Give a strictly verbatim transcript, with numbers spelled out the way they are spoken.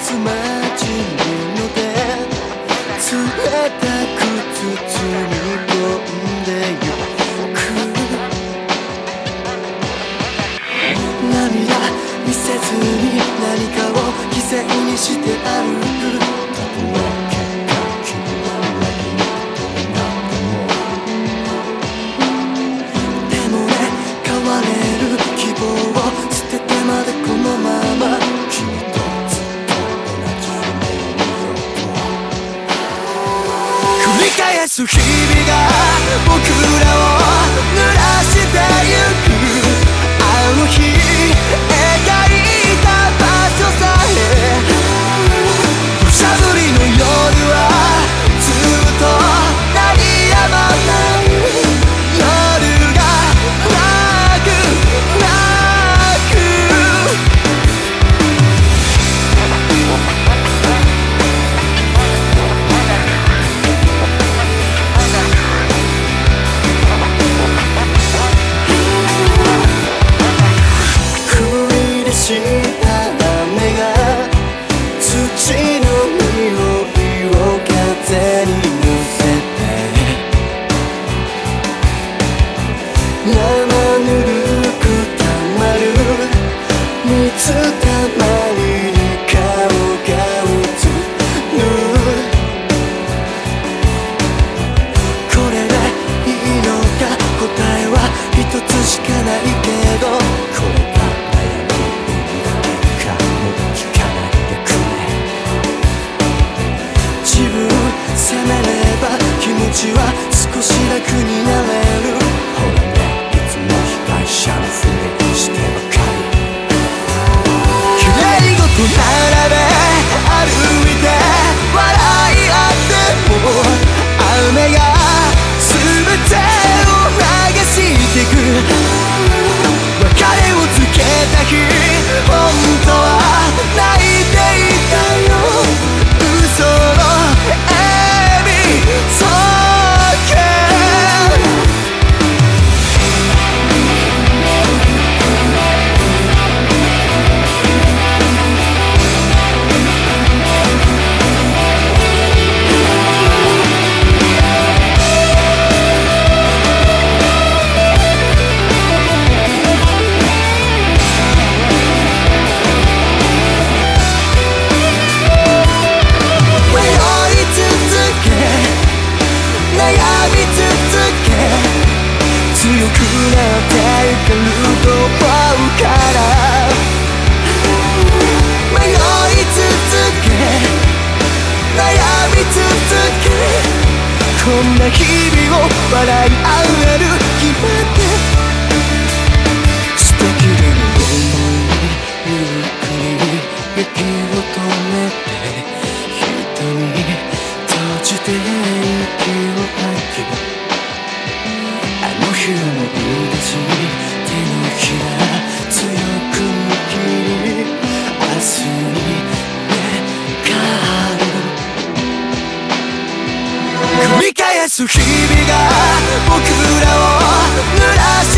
つまじむので冷たく包み込んでゆく涙見せずに何かを犠牲にして歩くたとえ結果君は裏切ることになってもでもね変われる希望を捨ててまでこのまま君とずっと同じ夢を見ようと繰り返す日々が僕らを濡らしてゆくあの日描いた場所さえ土砂降りの夜はずっと鳴りやまない夜がなくなく降り出した雨が土の匂いを風に乗せて生ぬるくたまる水たまりに顔が映るこれでいいのか答えは一つしかないけどこれが悩みだけかもう聞かないでくれ自分責めれば気持ちは少し楽になれるほらねいつも被害者のふりしてばかり綺麗事並べ歩いて笑い合っても雨が全てを流してく別れをつけた日本当は泣いていたよ嘘のエビそけ強くなっていけると思うから迷い続け悩み続けこんな日々を笑い合える日まで捨てきれる想いゆっくり息を止めて瞳閉じて息を吐きあの日を思い出し手のひら強く握り明日に願う繰り返す日々が僕らを濡らし